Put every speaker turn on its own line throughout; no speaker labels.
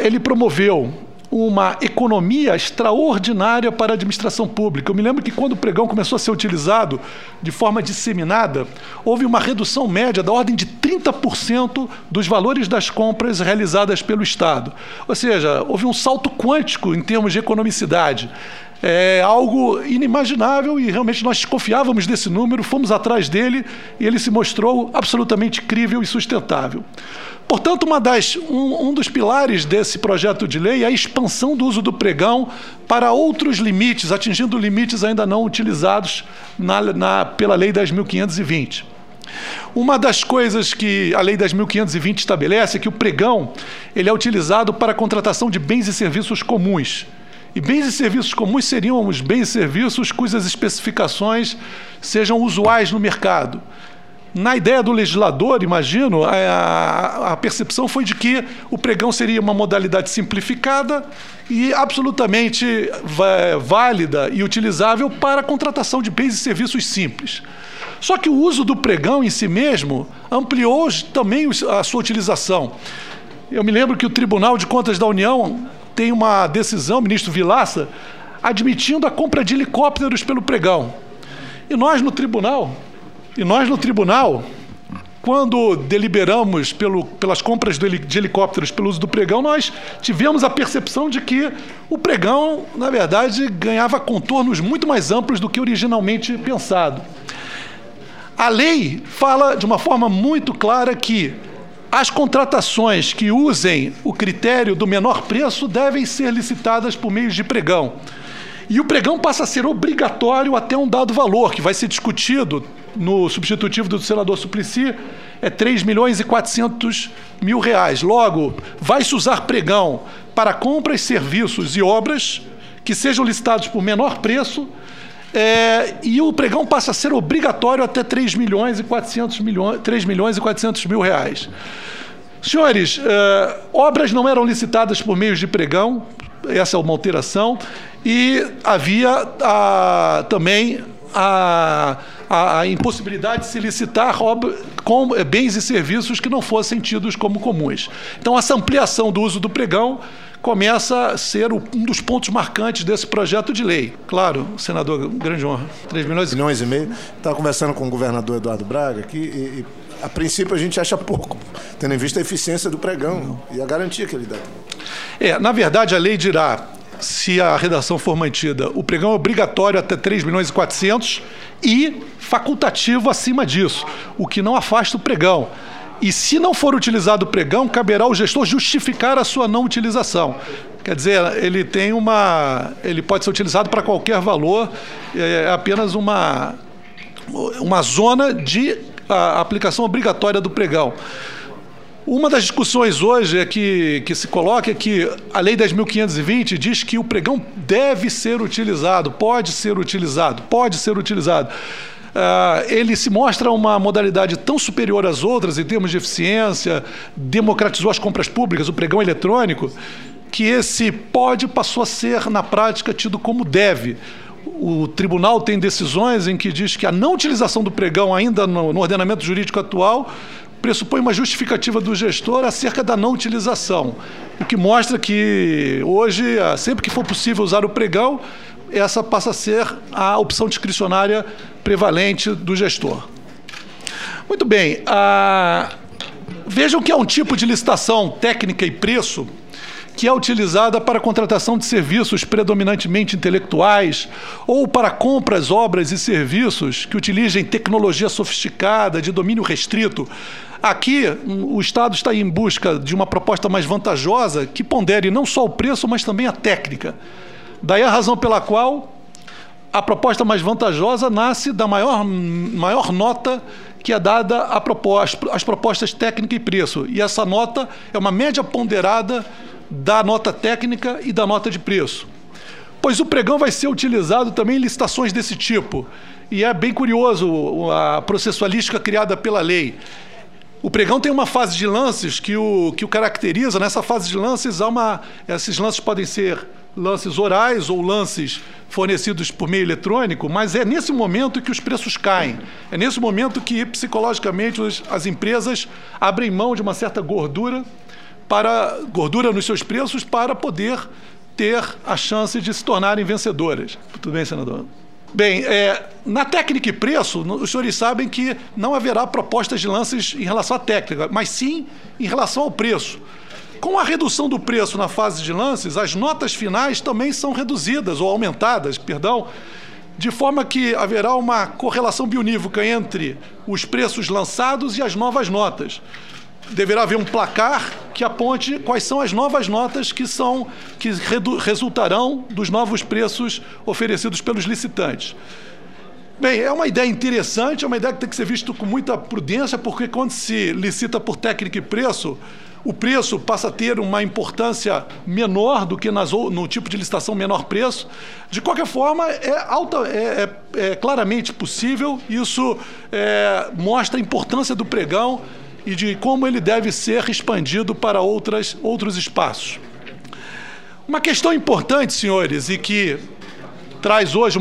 ele promoveu uma economia extraordinária para a administração pública. Eu me lembro que quando o pregão começou a ser utilizado de forma disseminada, houve uma redução média da ordem de 30% dos valores das compras realizadas pelo Estado. Ou seja, houve um salto quântico em termos de economicidade. É algo inimaginável e realmente nós desconfiávamos desse número, fomos atrás dele e ele se mostrou absolutamente crível e sustentável. Portanto, um dos pilares desse projeto de lei é a expansão do uso do pregão para outros limites, atingindo limites ainda não utilizados pela Lei 10.520. Uma das coisas que a Lei 10.520 estabelece é que o pregão ele é utilizado para a contratação de bens e serviços comuns. E bens e serviços comuns seriam os bens e serviços cujas especificações sejam usuais no mercado. Na ideia do legislador, imagino, a percepção foi de que o pregão seria uma modalidade simplificada e absolutamente válida e utilizável para a contratação de bens e serviços simples. Só que o uso do pregão em si mesmo ampliou também a sua utilização. Eu me lembro que o Tribunal de Contas da União tem uma decisão, ministro Vilaça, admitindo a compra de helicópteros pelo pregão. E nós no tribunal, quando deliberamos pelas compras de helicópteros pelo uso do pregão, nós tivemos a percepção de que o pregão, na verdade, ganhava contornos muito mais amplos do que originalmente pensado. A lei fala de uma forma muito clara que as contratações que usem o critério do menor preço devem ser licitadas por meio de pregão. E o pregão passa a ser obrigatório até um dado valor, que vai ser discutido no substitutivo do senador Suplicy, é 3.400.000 reais. Logo, vai-se usar pregão para compras, serviços e obras que sejam licitados por menor preço, e o pregão passa a ser obrigatório até 3.400.000 reais. Senhores, obras não eram licitadas por meio de pregão, essa é uma alteração, e havia também a impossibilidade de se licitar com bens e serviços que não fossem tidos como comuns. Então, essa ampliação do uso do pregão começa a ser um dos pontos marcantes desse projeto de lei. Claro, senador, grande honra. 3 milhões e meio.
Estava conversando com o governador Eduardo Braga aqui e a princípio a gente acha pouco, tendo em vista a eficiência do pregão e a garantia que ele dá.
Na verdade, a lei dirá, se a redação for mantida, o pregão é obrigatório até 3.400.000 e facultativo acima disso, o que não afasta o pregão. E se não for utilizado o pregão, caberá ao gestor justificar a sua não utilização. Quer dizer, ele pode ser utilizado para qualquer valor, é apenas uma zona de aplicação obrigatória do pregão. Uma das discussões hoje que se coloca é que a Lei 10.520 diz que o pregão deve ser utilizado, pode ser utilizado. Ele se mostra uma modalidade tão superior às outras em termos de eficiência, democratizou as compras públicas, o pregão eletrônico, que esse pode passou a ser, na prática, tido como deve. O tribunal tem decisões em que diz que a não utilização do pregão ainda no ordenamento jurídico atual pressupõe uma justificativa do gestor acerca da não utilização, o que mostra que hoje, sempre que for possível usar o pregão, essa passa a ser a opção discricionária prevalente do gestor. Muito bem, vejam que é um tipo de licitação técnica e preço que é utilizada para a contratação de serviços predominantemente intelectuais ou para compras, obras e serviços que utilizem tecnologia sofisticada, de domínio restrito. Aqui, o Estado está em busca de uma proposta mais vantajosa que pondere não só o preço, mas também a técnica. Daí a razão pela qual a proposta mais vantajosa nasce da maior nota que é dada às propostas técnica e preço. E essa nota é uma média ponderada da nota técnica e da nota de preço. Pois o pregão vai ser utilizado também em licitações desse tipo. E é bem curioso a processualística criada pela lei. O pregão tem uma fase de lances que o caracteriza. Nessa fase de lances, esses lances podem ser lances orais ou lances fornecidos por meio eletrônico, mas é nesse momento que os preços caem. É nesse momento que, psicologicamente, as empresas abrem mão de uma certa gordura gordura nos seus preços para poder ter a chance de se tornarem vencedoras. Tudo bem, senador? Bem, na técnica e preço, os senhores sabem que não haverá propostas de lances em relação à técnica, mas sim em relação ao preço. Com a redução do preço na fase de lances, as notas finais também são reduzidas, ou aumentadas, perdão, de forma que haverá uma correlação bionívoca entre os preços lançados e as novas notas. Deverá haver um placar que aponte quais são as novas notas que resultarão dos novos preços oferecidos pelos licitantes. Bem, é uma ideia interessante, é uma ideia que tem que ser vista com muita prudência, porque quando se licita por técnica e preço, o preço passa a ter uma importância menor do que no tipo de licitação menor preço. De qualquer forma, é claramente possível, isso mostra a importância do pregão e de como ele deve ser expandido para outros espaços. Uma questão importante, senhores, e que traz hoje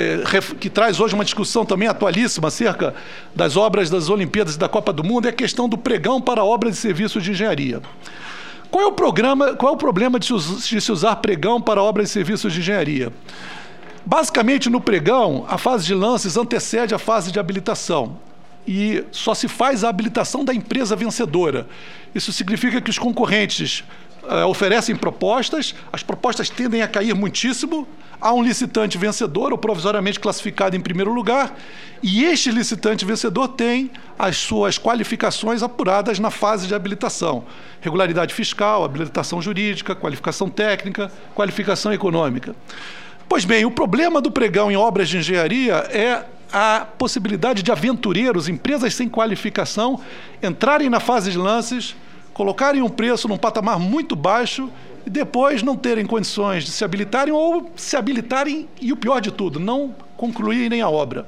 uma discussão também atualíssima acerca das obras das Olimpíadas e da Copa do Mundo, é a questão do pregão para obras e serviços de engenharia. Qual é o problema de se usar pregão para obras e serviços de engenharia? Basicamente, no pregão, a fase de lances antecede a fase de habilitação e só se faz a habilitação da empresa vencedora. Isso significa que os concorrentes oferecem propostas, as propostas tendem a cair muitíssimo, há um licitante vencedor ou provisoriamente classificado em primeiro lugar, e este licitante vencedor tem as suas qualificações apuradas na fase de habilitação: regularidade fiscal, habilitação jurídica, qualificação técnica, qualificação econômica. Pois bem, o problema do pregão em obras de engenharia é a possibilidade de aventureiros, empresas sem qualificação, entrarem na fase de lances, colocarem um preço num patamar muito baixo e depois não terem condições de se habilitarem ou se habilitarem e, o pior de tudo, não concluírem a obra.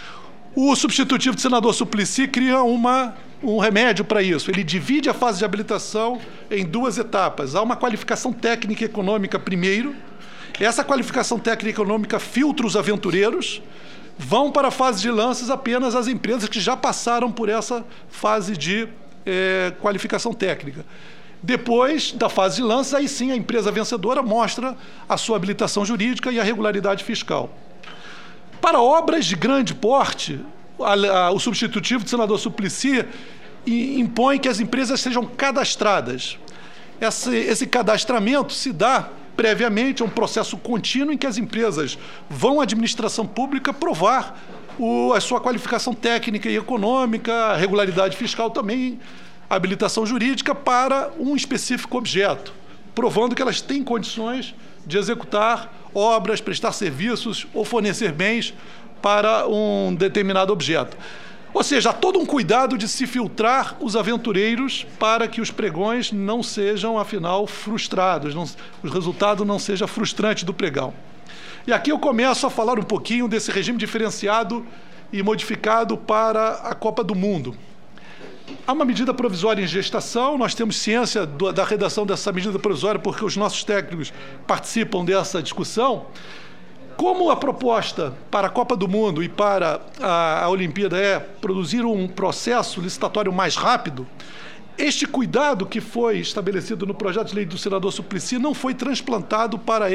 O substitutivo do senador Suplicy cria um remédio para isso. Ele divide a fase de habilitação em duas etapas. Há uma qualificação técnica e econômica primeiro. Essa qualificação técnica e econômica filtra os aventureiros. Vão para a fase de lances apenas as empresas que já passaram por essa fase de qualificação técnica. Depois da fase de lances, aí sim a empresa vencedora mostra a sua habilitação jurídica e a regularidade fiscal. Para obras de grande porte, o substitutivo do senador Suplicy impõe que as empresas sejam cadastradas. Esse cadastramento se dá previamente a um processo contínuo em que as empresas vão à administração pública provar a sua qualificação técnica e econômica, a regularidade fiscal também, a habilitação jurídica para um específico objeto, provando que elas têm condições de executar obras, prestar serviços ou fornecer bens para um determinado objeto. Ou seja, há todo um cuidado de se filtrar os aventureiros para que os pregões não sejam, afinal, frustrados, o resultado não seja frustrante do pregão. E aqui eu começo a falar um pouquinho desse regime diferenciado e modificado para a Copa do Mundo. Há uma medida provisória em gestação, nós temos ciência da redação dessa medida provisória porque os nossos técnicos participam dessa discussão. Como a proposta para a Copa do Mundo e para a Olimpíada é produzir um processo licitatório mais rápido, este cuidado que foi estabelecido no projeto de lei do senador Suplicy não foi transplantado para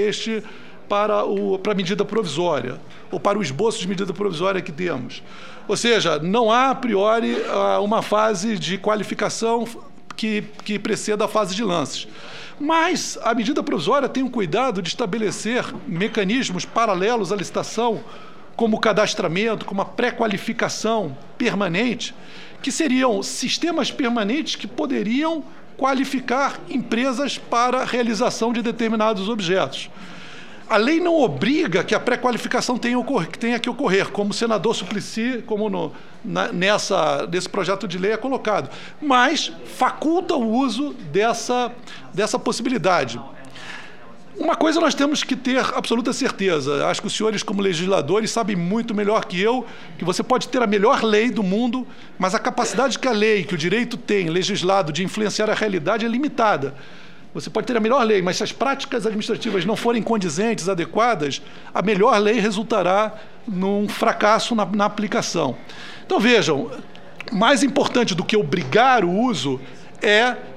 a medida provisória, ou para o esboço de medida provisória que temos. Ou seja, não há a priori uma fase de qualificação que preceda a fase de lances. Mas a medida provisória tem o cuidado de estabelecer mecanismos paralelos à licitação, como o cadastramento, como a pré-qualificação permanente, que seriam sistemas permanentes que poderiam qualificar empresas para a realização de determinados objetos. A lei não obriga que a pré-qualificação tenha que ocorrer, como o senador Suplicy, como nesse projeto de lei é colocado, mas faculta o uso dessa possibilidade. Uma coisa nós temos que ter absoluta certeza, acho que os senhores como legisladores sabem muito melhor que eu, que você pode ter a melhor lei do mundo, mas a capacidade que a lei, que o direito tem, legislado, de influenciar a realidade é limitada. Você pode ter a melhor lei, mas se as práticas administrativas não forem condizentes, adequadas, a melhor lei resultará num fracasso na aplicação. Então, vejam, mais importante do que obrigar o uso é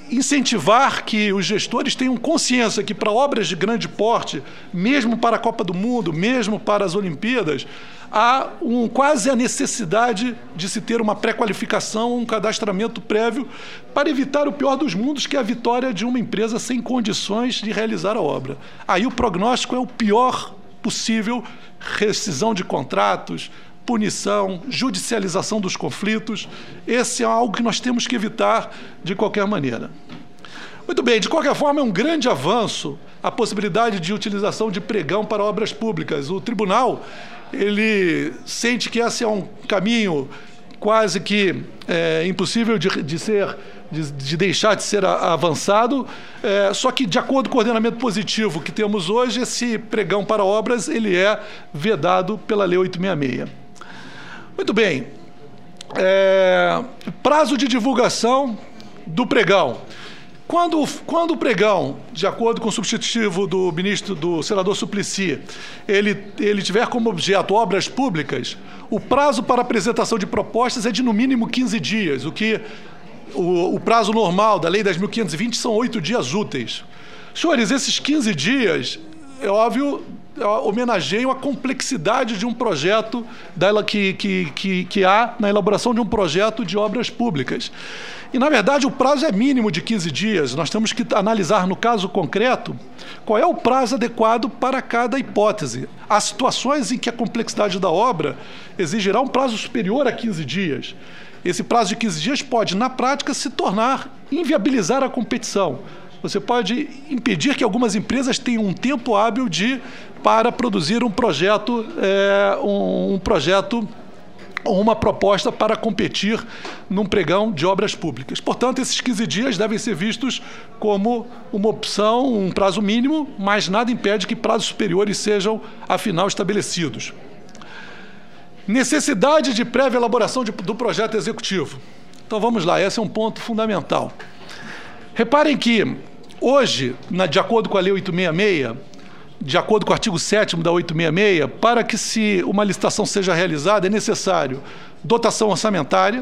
incentivar que os gestores tenham consciência que para obras de grande porte, mesmo para a Copa do Mundo, mesmo para as Olimpíadas, há quase a necessidade de se ter uma pré-qualificação, um cadastramento prévio para evitar o pior dos mundos, que é a vitória de uma empresa sem condições de realizar a obra. Aí o prognóstico é o pior possível: rescisão de contratos, punição, judicialização dos conflitos. Esse é algo que nós temos que evitar de qualquer maneira. Muito bem, de qualquer forma, é um grande avanço a possibilidade de utilização de pregão para obras públicas. O tribunal, ele sente que esse é um caminho quase que impossível de deixar de ser avançado, só que, de acordo com o ordenamento positivo que temos hoje, esse pregão para obras ele é vedado pela Lei 866. Muito bem. Prazo de divulgação do pregão. Quando o pregão, de acordo com o substitutivo do senador Suplicy, ele tiver como objeto obras públicas, o prazo para apresentação de propostas é de no mínimo 15 dias, o prazo normal da Lei 10.520 são 8 dias úteis. Senhores, esses 15 dias, é óbvio, homenageiam a complexidade de um projeto que há na elaboração de um projeto de obras públicas. E, na verdade, o prazo é mínimo de 15 dias. Nós temos que analisar, no caso concreto, qual é o prazo adequado para cada hipótese. Há situações em que a complexidade da obra exigirá um prazo superior a 15 dias. Esse prazo de 15 dias pode, na prática, se tornar inviabilizar a competição. Você pode impedir que algumas empresas tenham um tempo hábil para produzir um projeto ou uma proposta para competir num pregão de obras públicas. Portanto, esses 15 dias devem ser vistos como uma opção, um prazo mínimo, mas nada impede que prazos superiores sejam, afinal, estabelecidos. Necessidade de prévia elaboração do projeto executivo. Então, vamos lá, esse é um ponto fundamental. Reparem que, hoje, de acordo com a Lei 866, de acordo com o artigo 7º da 866, para que uma licitação seja realizada, é necessário dotação orçamentária,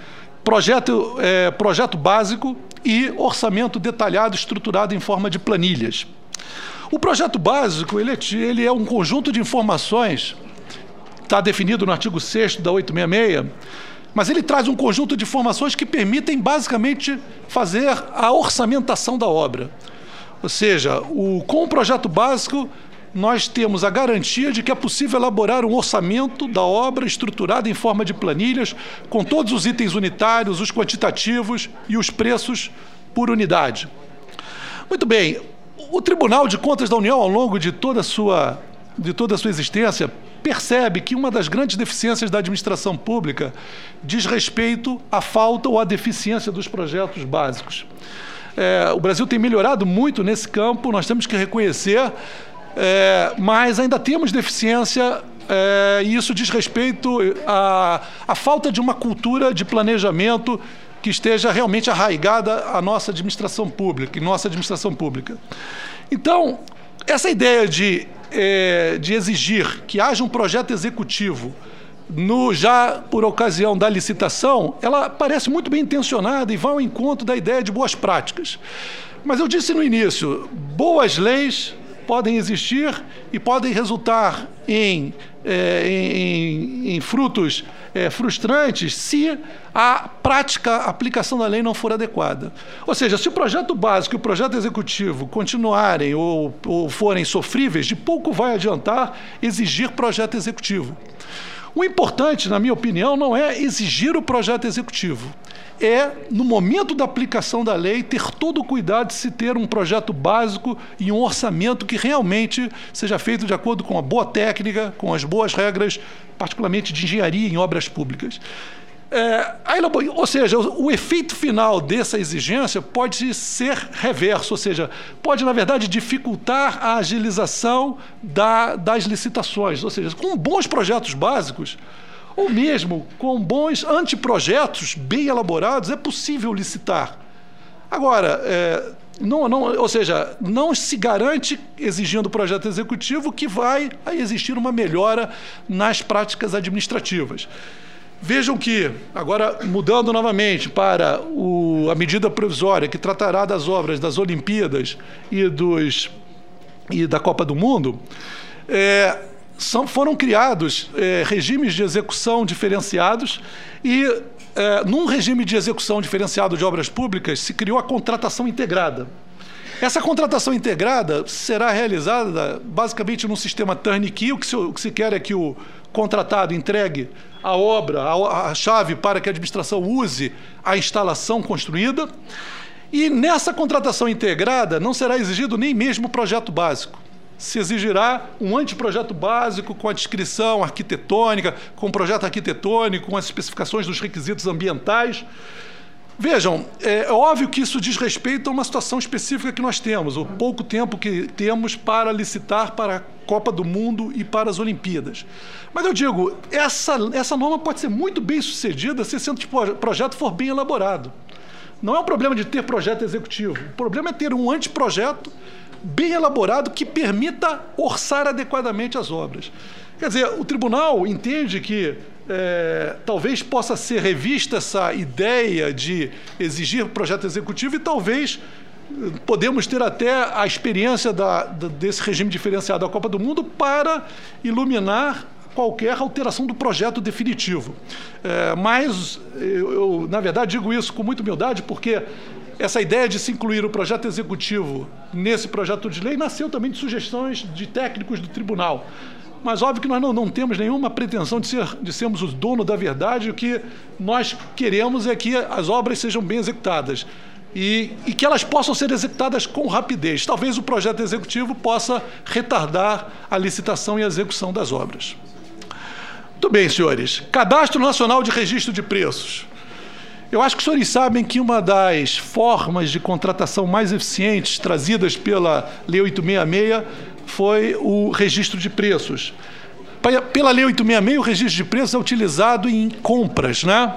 projeto básico e orçamento detalhado estruturado em forma de planilhas. O projeto básico ele é um conjunto de informações, está definido no artigo 6º da 866, mas ele traz um conjunto de informações que permitem, basicamente, fazer a orçamentação da obra. Ou seja, com o projeto básico, nós temos a garantia de que é possível elaborar um orçamento da obra estruturado em forma de planilhas, com todos os itens unitários, os quantitativos e os preços por unidade. Muito bem, o Tribunal de Contas da União, ao longo de toda a sua existência, percebe que uma das grandes deficiências da administração pública diz respeito à falta ou à deficiência dos projetos básicos. O Brasil tem melhorado muito nesse campo, nós temos que reconhecer, mas ainda temos deficiência, e isso diz respeito à falta de uma cultura de planejamento que esteja realmente arraigada à nossa administração pública, Então, essa ideia de exigir que haja um projeto executivo já por ocasião da licitação, ela parece muito bem intencionada e vai ao encontro da ideia de boas práticas. Mas eu disse no início, boas leis podem existir e podem resultar em frutos frustrantes se a prática aplicação da lei não for adequada. Ou seja, se o projeto básico e o projeto executivo continuarem ou forem sofríveis, de pouco vai adiantar exigir projeto executivo. O importante, na minha opinião, não é exigir o projeto executivo. É, no momento da aplicação da lei, ter todo o cuidado de se ter um projeto básico e um orçamento que realmente seja feito de acordo com a boa técnica, com as boas regras, particularmente de engenharia em obras públicas. Ou seja, o efeito final dessa exigência pode ser reverso, ou seja, pode, na verdade, dificultar a agilização das licitações. Ou seja, com bons projetos básicos, ou mesmo com bons anteprojetos bem elaborados, é possível licitar. Agora, ou seja, não se garante, exigindo o projeto executivo, que vai existir uma melhora nas práticas administrativas. Vejam que, agora mudando novamente para a medida provisória que tratará das obras das Olimpíadas e da Copa do Mundo, foram criados regimes de execução diferenciados e, num regime de execução diferenciado de obras públicas, se criou a contratação integrada. Essa contratação integrada será realizada basicamente num sistema turnkey. O que se quer é que o contratado entregue a obra, a chave para que a administração use a instalação construída. E nessa contratação integrada não será exigido nem mesmo o projeto básico. Se exigirá um anteprojeto básico com a descrição arquitetônica, com o projeto arquitetônico, com as especificações dos requisitos ambientais. Vejam, é óbvio que isso diz respeito a uma situação específica que nós temos, o pouco tempo que temos para licitar para a Copa do Mundo e para as Olimpíadas. Mas eu digo, essa norma pode ser muito bem sucedida se esse projeto for bem elaborado. Não é um problema de ter projeto executivo, o problema é ter um anteprojeto bem elaborado que permita orçar adequadamente as obras. Quer dizer, o tribunal entende que talvez possa ser revista essa ideia de exigir projeto executivo e talvez podemos ter até a experiência desse regime diferenciado da Copa do Mundo para iluminar qualquer alteração do projeto definitivo. Mas eu, na verdade, digo isso com muita humildade porque essa ideia de se incluir o projeto executivo nesse projeto de lei nasceu também de sugestões de técnicos do tribunal. Mas óbvio que nós não temos nenhuma pretensão de sermos os donos da verdade. O que nós queremos é que as obras sejam bem executadas e que elas possam ser executadas com rapidez. Talvez o projeto executivo possa retardar a licitação e a execução das obras. Muito bem, senhores. Cadastro Nacional de Registro de Preços. Eu acho que os senhores sabem que uma das formas de contratação mais eficientes trazidas pela Lei 866 foi o registro de preços. Pela Lei 866, o registro de preços é utilizado em compras, né?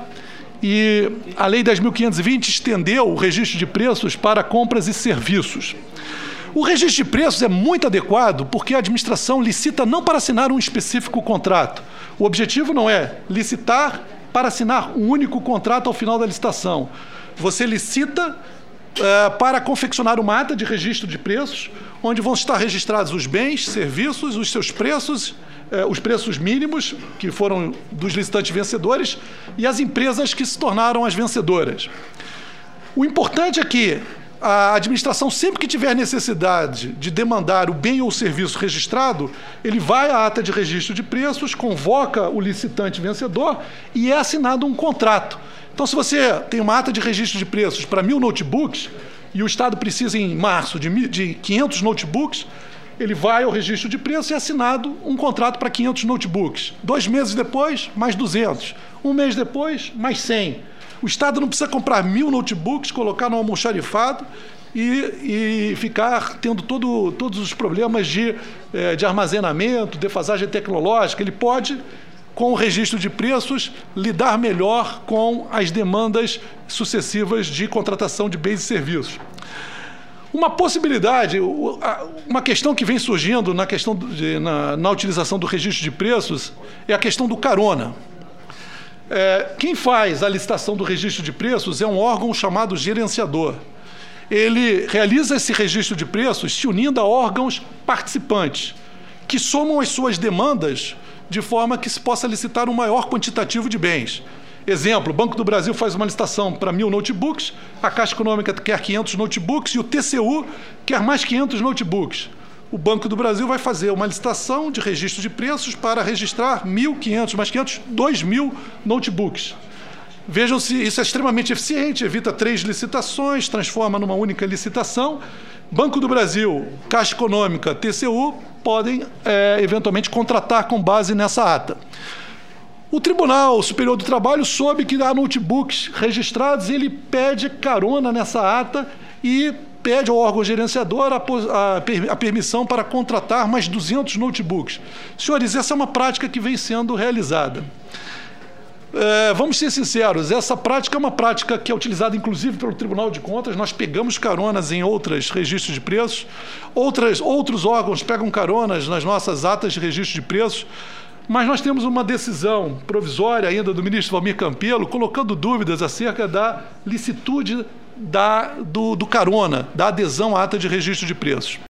E a Lei 10.520 estendeu o registro de preços para compras e serviços. O registro de preços é muito adequado porque a administração licita não para assinar um específico contrato. O objetivo não é licitar para assinar um único contrato ao final da licitação. Você licita para confeccionar uma ata de registro de preços, onde vão estar registrados os bens, serviços, os seus preços, os preços mínimos, que foram dos licitantes vencedores, e as empresas que se tornaram as vencedoras. O importante é que a administração, sempre que tiver necessidade de demandar o bem ou o serviço registrado, ele vai à ata de registro de preços, convoca o licitante vencedor e é assinado um contrato. Então, se você tem uma ata de registro de preços para 1.000 notebooks e o Estado precisa, em março, de 500 notebooks, ele vai ao registro de preços e é assinado um contrato para 500 notebooks. 2 meses depois, mais 200. 1 mês depois, mais 100. O Estado não precisa comprar 1.000 notebooks, colocar no almoxarifado e ficar tendo todos os problemas de armazenamento, defasagem tecnológica. Ele pode, com o registro de preços, lidar melhor com as demandas sucessivas de contratação de bens e serviços. Uma possibilidade, uma questão que vem surgindo na utilização do registro de preços é a questão do carona. Quem faz a licitação do registro de preços é um órgão chamado gerenciador. Ele realiza esse registro de preços se unindo a órgãos participantes, que somam as suas demandas de forma que se possa licitar um maior quantitativo de bens. Exemplo, o Banco do Brasil faz uma licitação para 1.000 notebooks, a Caixa Econômica quer 500 notebooks e o TCU quer mais 500 notebooks. O Banco do Brasil vai fazer uma licitação de registro de preços para registrar 1.500, mais 500, 2.000 notebooks. Vejam se isso é extremamente eficiente, evita 3 licitações, transforma numa única licitação. Banco do Brasil, Caixa Econômica, TCU podem eventualmente contratar com base nessa ata. O Tribunal Superior do Trabalho soube que há notebooks registrados e ele pede carona nessa ata e pede ao órgão gerenciador a permissão para contratar mais 200 notebooks. Senhores, essa é uma prática que vem sendo realizada. Vamos ser sinceros, essa prática é uma prática que é utilizada inclusive pelo Tribunal de Contas. Nós pegamos caronas em outros registros de preços, outros órgãos pegam caronas nas nossas atas de registro de preços. Mas nós temos uma decisão provisória ainda do ministro Valmir Campelo colocando dúvidas acerca da licitude do carona, da adesão à ata de registro de preços.